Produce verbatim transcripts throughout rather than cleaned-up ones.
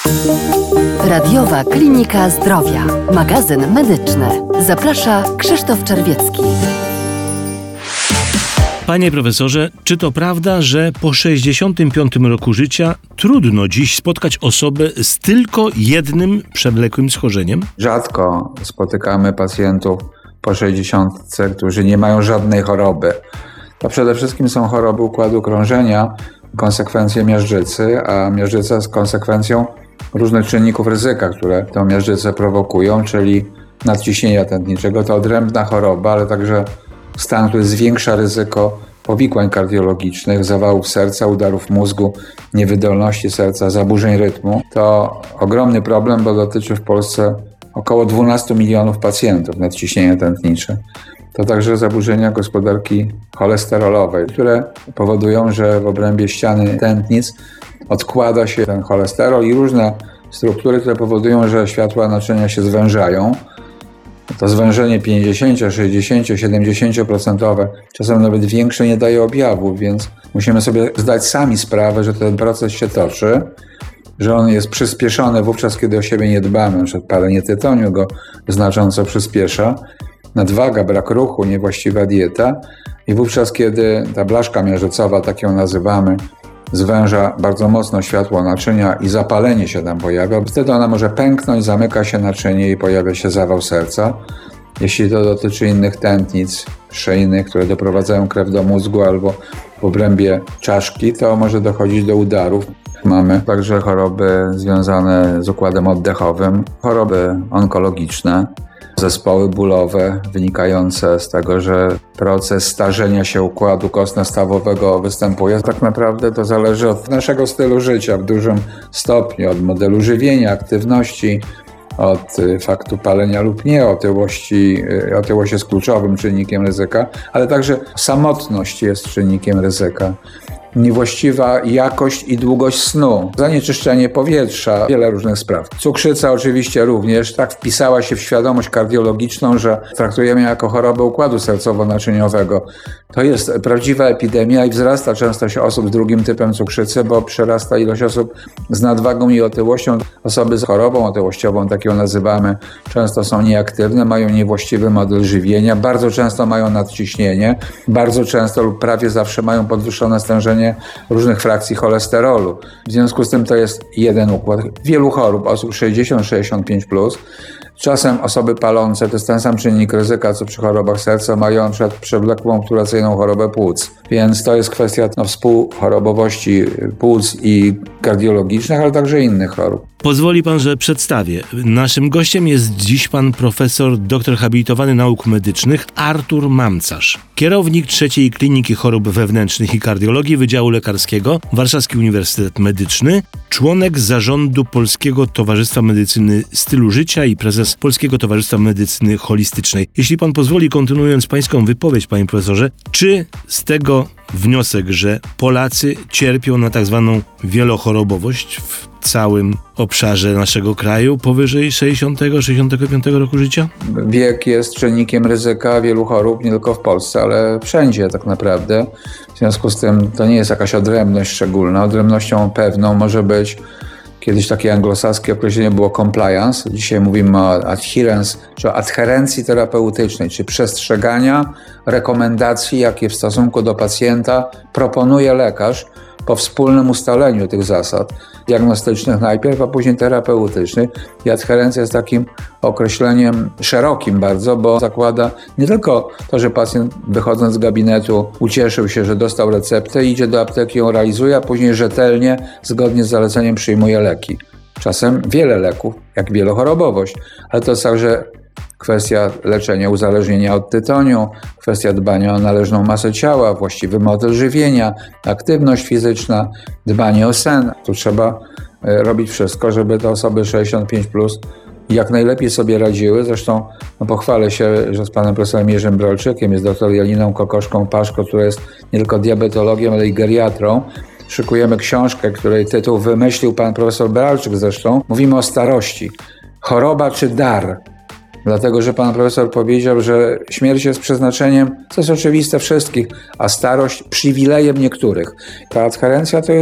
Radiowa Klinika Zdrowia. Magazyn medyczny. Zaprasza Krzysztof Czerwiecki. Panie profesorze, czy to prawda, że po sześćdziesiątym piątym roku życia trudno dziś spotkać osobę z tylko jednym przewlekłym schorzeniem? Rzadko spotykamy pacjentów po sześćdziesiątce, którzy nie mają żadnej choroby. To przede wszystkim są choroby układu krążenia, konsekwencje miażdżycy, a miażdżyca jest konsekwencją różnych czynników ryzyka, które tę miażdżycę prowokują, czyli nadciśnienia tętniczego. To odrębna choroba, ale także stan, który zwiększa ryzyko powikłań kardiologicznych, zawałów serca, udarów mózgu, niewydolności serca, zaburzeń rytmu. To ogromny problem, bo dotyczy w Polsce około dwanaście milionów pacjentów nadciśnienia tętnicze. To także zaburzenia gospodarki cholesterolowej, które powodują, że w obrębie ściany tętnic odkłada się ten cholesterol i różne struktury, które powodują, że światła naczynia się zwężają. To zwężenie pięćdziesiąt, sześćdziesiąt, siedemdziesiąt procent, czasem nawet większe, nie daje objawów, więc musimy sobie zdać sami sprawę, że ten proces się toczy, że on jest przyspieszony wówczas, kiedy o siebie nie dbamy. Na przykład palenie tytoniu go znacząco przyspiesza. Nadwaga, brak ruchu, niewłaściwa dieta i wówczas, kiedy ta blaszka miażdżycowa, tak ją nazywamy, zwęża bardzo mocno światło naczynia i zapalenie się tam pojawia, wtedy ona może pęknąć, zamyka się naczynie i pojawia się zawał serca. Jeśli to dotyczy innych tętnic szyjnych, które doprowadzają krew do mózgu albo w obrębie czaszki, to może dochodzić do udarów. Mamy także choroby związane z układem oddechowym, choroby onkologiczne, zespoły bólowe wynikające z tego, że proces starzenia się układu kostno-stawowego występuje. Tak naprawdę to zależy od naszego stylu życia w dużym stopniu, od modelu żywienia, aktywności, od faktu palenia lub nie, otyłości. Otyłość jest kluczowym czynnikiem ryzyka, ale także samotność jest czynnikiem ryzyka. Niewłaściwa jakość i długość snu, zanieczyszczenie powietrza, wiele różnych spraw. Cukrzyca oczywiście również tak wpisała się w świadomość kardiologiczną, że traktujemy jako chorobę układu sercowo-naczyniowego. To jest prawdziwa epidemia i wzrasta częstość osób z drugim typem cukrzycy, bo przerasta ilość osób z nadwagą i otyłością. Osoby z chorobą otyłościową, tak ją nazywamy, często są nieaktywne, mają niewłaściwy model żywienia, bardzo często mają nadciśnienie, bardzo często lub prawie zawsze mają podwyższone stężenie różnych frakcji cholesterolu. W związku z tym to jest jeden układ. Wielu chorób, osób sześćdziesiąt sześćdziesiąt pięć plus, czasem osoby palące, to jest ten sam czynnik ryzyka, co przy chorobach serca, mają na przykład przewlekłą obturacyjną chorobę płuc. Więc to jest kwestia no, współchorobowości płuc i kardiologicznych, ale także innych chorób. Pozwoli pan, że przedstawię. Naszym gościem jest dziś pan profesor, doktor habilitowany nauk medycznych Artur Mamcarz, kierownik trzeciej Kliniki Chorób Wewnętrznych i Kardiologii Wydziału Lekarskiego, Warszawski Uniwersytet Medyczny, członek zarządu Polskiego Towarzystwa Medycyny Stylu Życia i prezes Polskiego Towarzystwa Medycyny Holistycznej. Jeśli pan pozwoli, kontynuując pańską wypowiedź, panie profesorze, czy z tego wniosek, że Polacy cierpią na tak zwaną wielochorobowość w całym obszarze naszego kraju powyżej sześćdziesiątego sześćdziesiątego piątego roku życia? Wiek jest czynnikiem ryzyka wielu chorób, nie tylko w Polsce, ale wszędzie tak naprawdę. W związku z tym to nie jest jakaś odrębność szczególna. Odrębnością pewną może być, kiedyś takie anglosaskie określenie było compliance, dzisiaj mówimy o adherence, czy o adherencji terapeutycznej, czy przestrzegania rekomendacji, jakie w stosunku do pacjenta proponuje lekarz po wspólnym ustaleniu tych zasad diagnostycznych najpierw, a później terapeutycznych. I adherencja jest takim określeniem szerokim bardzo, bo zakłada nie tylko to, że pacjent wychodząc z gabinetu ucieszył się, że dostał receptę, idzie do apteki, ją realizuje, a później rzetelnie, zgodnie z zaleceniem przyjmuje leki. Czasem wiele leków, jak wielochorobowość, ale to jest także kwestia leczenia uzależnienia od tytoniu, kwestia dbania o należną masę ciała, właściwy model żywienia, aktywność fizyczna, dbanie o sen. Tu trzeba robić wszystko, żeby te osoby sześćdziesiąt pięć plus jak najlepiej sobie radziły. Zresztą no, pochwalę się, że z panem profesorem Jerzym Brolczykiem, jest doktor Janiną Kokoszką-Paszko, która jest nie tylko diabetologiem, ale i geriatrą. Szykujemy książkę, której tytuł wymyślił pan profesor Brolczyk zresztą. Mówimy o starości. Choroba czy dar? Dlatego, że pan profesor powiedział, że śmierć jest przeznaczeniem, co jest oczywiste wszystkich, a starość przywilejem niektórych. Ta adherencja to jest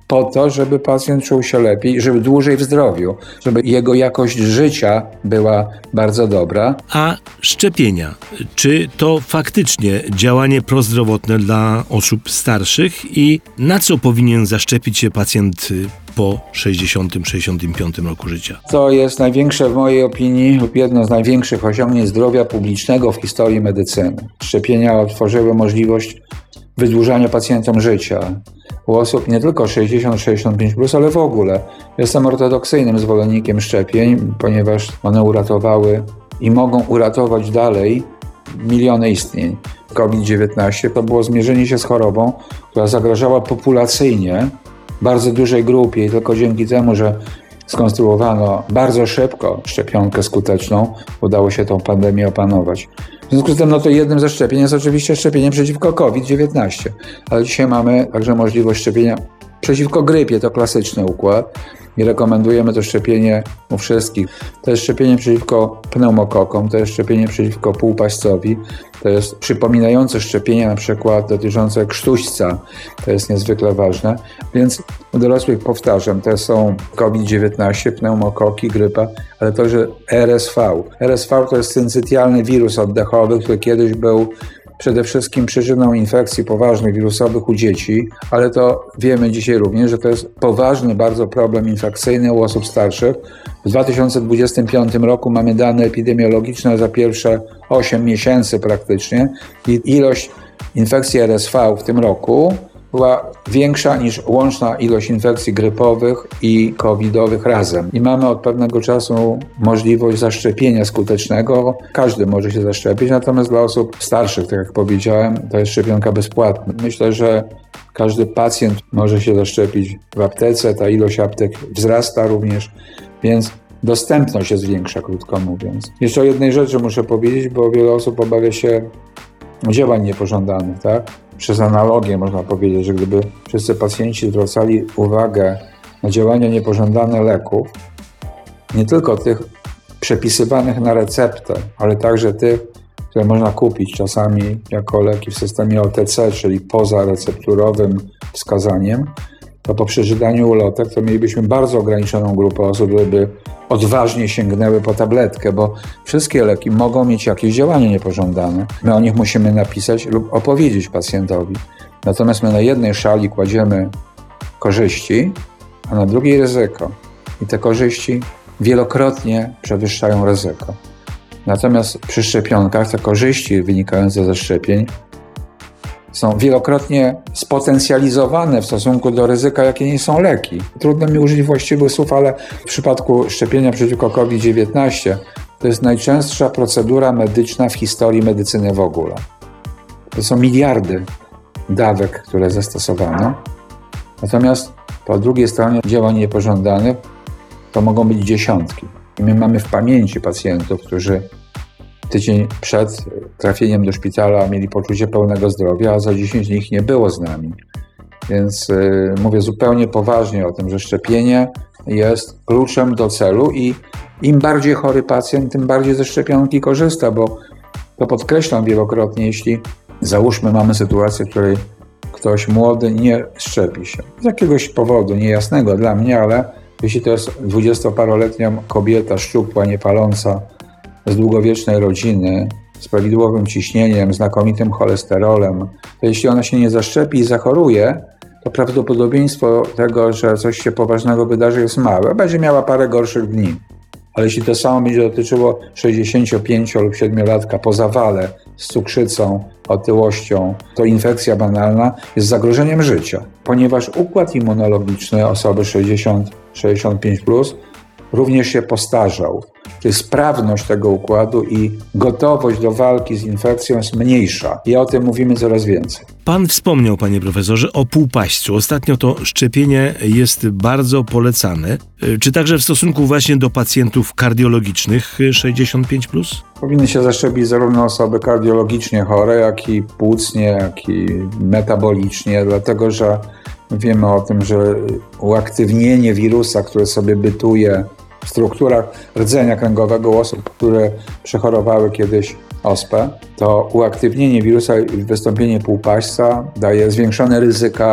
po to, żeby pacjent czuł się lepiej, żeby dłużej w zdrowiu, żeby jego jakość życia była bardzo dobra. A szczepienia, czy to faktycznie działanie prozdrowotne dla osób starszych i na co powinien zaszczepić się pacjent po sześćdziesiątym sześćdziesiątym piątym roku życia? To jest największe w mojej opinii lub jedno z największych osiągnięć zdrowia publicznego w historii medycyny. Szczepienia otworzyły możliwość wydłużania pacjentom życia. U osób nie tylko sześćdziesiąt sześćdziesiąt pięć plus, ale w ogóle. Jestem ortodoksyjnym zwolennikiem szczepień, ponieważ one uratowały i mogą uratować dalej miliony istnień. COVID dziewiętnaście to było zmierzenie się z chorobą, która zagrażała populacyjnie bardzo dużej grupie i tylko dzięki temu, że skonstruowano bardzo szybko szczepionkę skuteczną, udało się tą pandemię opanować. W związku z tym, no to jednym ze szczepień jest oczywiście szczepienie przeciwko COVID dziewiętnaście, ale dzisiaj mamy także możliwość szczepienia przeciwko grypie, to klasyczny układ i rekomendujemy to szczepienie u wszystkich. To jest szczepienie przeciwko pneumokokom, to jest szczepienie przeciwko półpaścowi, to jest przypominające szczepienie na przykład dotyczące krztuśca, to jest niezwykle ważne, więc u dorosłych powtarzam, to są COVID dziewiętnaście, pneumokoki, grypa, ale także R S V. R S V to jest syncytialny wirus oddechowy, który kiedyś był przede wszystkim przyczyną infekcji poważnych wirusowych u dzieci, ale to wiemy dzisiaj również, że to jest poważny bardzo problem infekcyjny u osób starszych. W dwa tysiące dwudziestym piątym roku mamy dane epidemiologiczne za pierwsze osiem miesięcy praktycznie i ilość infekcji R S V w tym roku była większa niż łączna ilość infekcji grypowych i covidowych razem. I mamy od pewnego czasu możliwość zaszczepienia skutecznego. Każdy może się zaszczepić, natomiast dla osób starszych, tak jak powiedziałem, to jest szczepionka bezpłatna. Myślę, że każdy pacjent może się zaszczepić w aptece, ta ilość aptek wzrasta również, więc dostępność jest większa, krótko mówiąc. Jeszcze o jednej rzeczy muszę powiedzieć, bo wiele osób obawia się działań niepożądanych, tak? Przez analogię można powiedzieć, że gdyby wszyscy pacjenci zwracali uwagę na działania niepożądane leków, nie tylko tych przepisywanych na receptę, ale także tych, które można kupić czasami jako leki w systemie O T C, czyli poza recepturowym wskazaniem, to po przeczytaniu ulotek to mielibyśmy bardzo ograniczoną grupę osób, żeby odważnie sięgnęły po tabletkę, bo wszystkie leki mogą mieć jakieś działanie niepożądane. My o nich musimy napisać lub opowiedzieć pacjentowi. Natomiast my na jednej szali kładziemy korzyści, a na drugiej ryzyko. I te korzyści wielokrotnie przewyższają ryzyko. Natomiast przy szczepionkach te korzyści wynikające ze szczepień są wielokrotnie spotencjalizowane w stosunku do ryzyka, jakie nie są leki. Trudno mi użyć właściwych słów, ale w przypadku szczepienia przeciwko COVID dziewiętnaście to jest najczęstsza procedura medyczna w historii medycyny w ogóle. To są miliardy dawek, które zastosowano. Natomiast po drugiej stronie działań niepożądanych to mogą być dziesiątki. I my mamy w pamięci pacjentów, którzy tydzień przed trafieniem do szpitala mieli poczucie pełnego zdrowia, a za dziesięć dni ich nie było z nami. Więc yy, mówię zupełnie poważnie o tym, że szczepienie jest kluczem do celu i im bardziej chory pacjent, tym bardziej ze szczepionki korzysta, bo to podkreślam wielokrotnie, jeśli załóżmy mamy sytuację, w której ktoś młody nie szczepi się. Z jakiegoś powodu, niejasnego dla mnie, ale jeśli to jest dwudziestoparoletnia kobieta, szczupła, niepaląca, z długowiecznej rodziny, z prawidłowym ciśnieniem, znakomitym cholesterolem, to jeśli ona się nie zaszczepi i zachoruje, to prawdopodobieństwo tego, że coś się poważnego wydarzy, jest małe. Będzie miała parę gorszych dni. Ale jeśli to samo będzie dotyczyło sześćdziesięciopięcio- lub siedmiolatka po zawale z cukrzycą, otyłością, to infekcja banalna jest zagrożeniem życia, ponieważ układ immunologiczny osoby sześćdziesiąt sześćdziesiąt pięć plus również się postarzał. Czyli sprawność tego układu i gotowość do walki z infekcją jest mniejsza. I o tym mówimy coraz więcej. Pan wspomniał, panie profesorze, o półpaśćcu. Ostatnio to szczepienie jest bardzo polecane. Czy także w stosunku właśnie do pacjentów kardiologicznych sześćdziesiąt pięć plus? Powinny się zaszczepić zarówno osoby kardiologicznie chore, jak i płucnie, jak i metabolicznie, dlatego że wiemy o tym, że uaktywnienie wirusa, które sobie bytuje w strukturach rdzenia kręgowego u osób, które przechorowały kiedyś ospę, to uaktywnienie wirusa i wystąpienie półpaśćca daje zwiększone ryzyka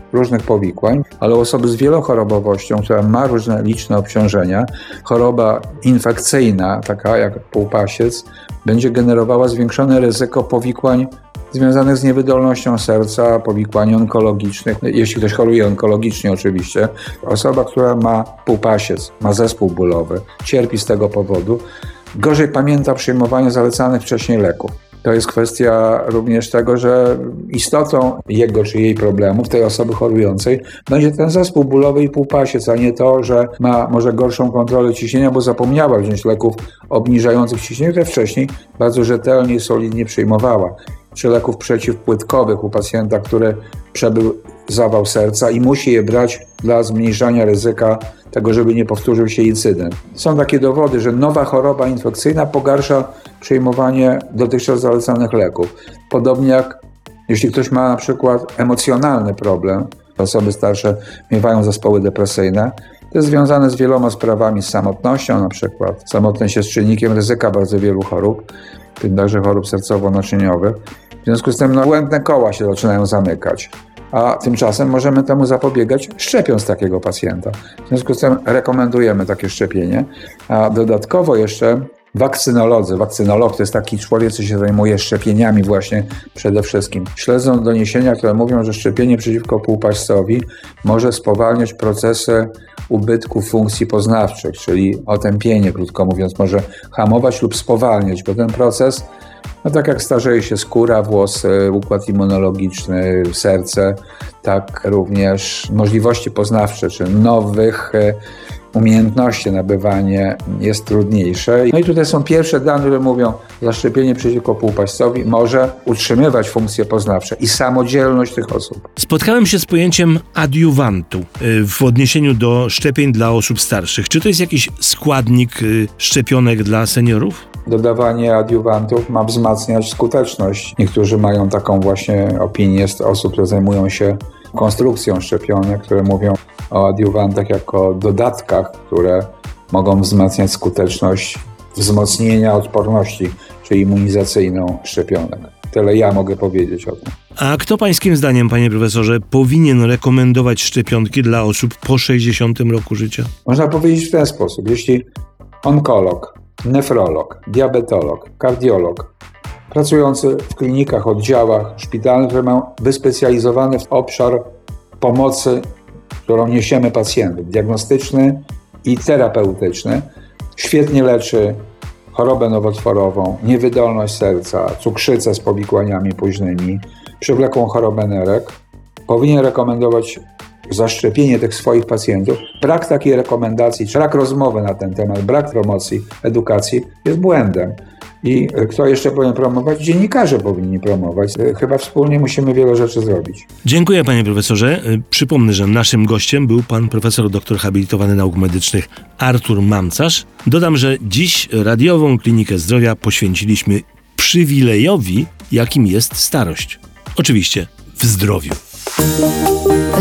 różnych powikłań, ale u osoby z wielochorobowością, która ma różne liczne obciążenia, choroba infekcyjna, taka jak półpasiec, będzie generowała zwiększone ryzyko powikłań związanych z niewydolnością serca, powikłań onkologicznych, jeśli ktoś choruje onkologicznie oczywiście. Osoba, która ma półpasiec, ma zespół bólowy, cierpi z tego powodu, gorzej pamięta przyjmowanie zalecanych wcześniej leków. To jest kwestia również tego, że istotą jego czy jej problemów, tej osoby chorującej, będzie ten zespół bólowy i półpasiec, a nie to, że ma może gorszą kontrolę ciśnienia, bo zapomniała wziąć leków obniżających ciśnienie, które wcześniej bardzo rzetelnie i solidnie przyjmowała. Czy leków przeciwpłytkowych u pacjenta, który przebył zawał serca i musi je brać dla zmniejszania ryzyka tego, żeby nie powtórzył się incydent. Są takie dowody, że nowa choroba infekcyjna pogarsza przyjmowanie dotychczas zalecanych leków. Podobnie jak jeśli ktoś ma na przykład emocjonalny problem, osoby starsze miewają zespoły depresyjne, to jest związane z wieloma sprawami, z samotnością na przykład. Samotność jest czynnikiem ryzyka bardzo wielu chorób, w tym także chorób sercowo-naczyniowych. W związku z tym no, błędne koła się zaczynają zamykać. A tymczasem możemy temu zapobiegać szczepiąc takiego pacjenta. W związku z tym rekomendujemy takie szczepienie. A dodatkowo jeszcze wakcynolodzy, wakcynolog to jest taki człowiek, co się zajmuje szczepieniami właśnie przede wszystkim. Śledzą doniesienia, które mówią, że szczepienie przeciwko półpaścowi może spowalniać procesy ubytku funkcji poznawczych, czyli otępienie, krótko mówiąc, może hamować lub spowalniać, bo ten proces, no tak jak starzeje się skóra, włosy, układ immunologiczny, serce, tak również możliwości poznawcze, czy nowych umiejętności nabywanie jest trudniejsze. No i tutaj są pierwsze dane, które mówią, że zaszczepienie przeciwko półpaścowi może utrzymywać funkcje poznawcze i samodzielność tych osób. Spotkałem się z pojęciem adiuwantu w odniesieniu do szczepień dla osób starszych. Czy to jest jakiś składnik szczepionek dla seniorów? Dodawanie adiuwantów ma wzmacniać skuteczność. Niektórzy mają taką właśnie opinię z osób, które zajmują się konstrukcją szczepionek, które mówią o adiuwantach jako dodatkach, które mogą wzmacniać skuteczność wzmocnienia odporności, czyli immunizacyjną szczepionek. Tyle ja mogę powiedzieć o tym. A kto pańskim zdaniem, panie profesorze, powinien rekomendować szczepionki dla osób po sześćdziesiątym roku życia? Można powiedzieć w ten sposób. Jeśli onkolog, nefrolog, diabetolog, kardiolog, pracujący w klinikach, oddziałach szpitalnych, które mają wyspecjalizowany w obszar pomocy, którą niesiemy pacjentom, diagnostyczny i terapeutyczny, świetnie leczy chorobę nowotworową, niewydolność serca, cukrzycę z powikłaniami późnymi, przewlekłą chorobę nerek, powinien rekomendować zaszczepienie tych swoich pacjentów. Brak takiej rekomendacji, brak rozmowy na ten temat, brak promocji, edukacji jest błędem. I kto jeszcze powinien promować? Dziennikarze powinni promować. Chyba wspólnie musimy wiele rzeczy zrobić. Dziękuję, panie profesorze. Przypomnę, że naszym gościem był pan profesor doktor habilitowany nauk medycznych Artur Mamcarz. Dodam, że dziś radiową klinikę zdrowia poświęciliśmy przywilejowi, jakim jest starość. Oczywiście w zdrowiu.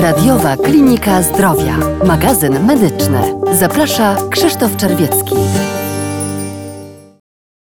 Radiowa Klinika Zdrowia. Magazyn medyczny. Zaprasza Krzysztof Czerwiecki.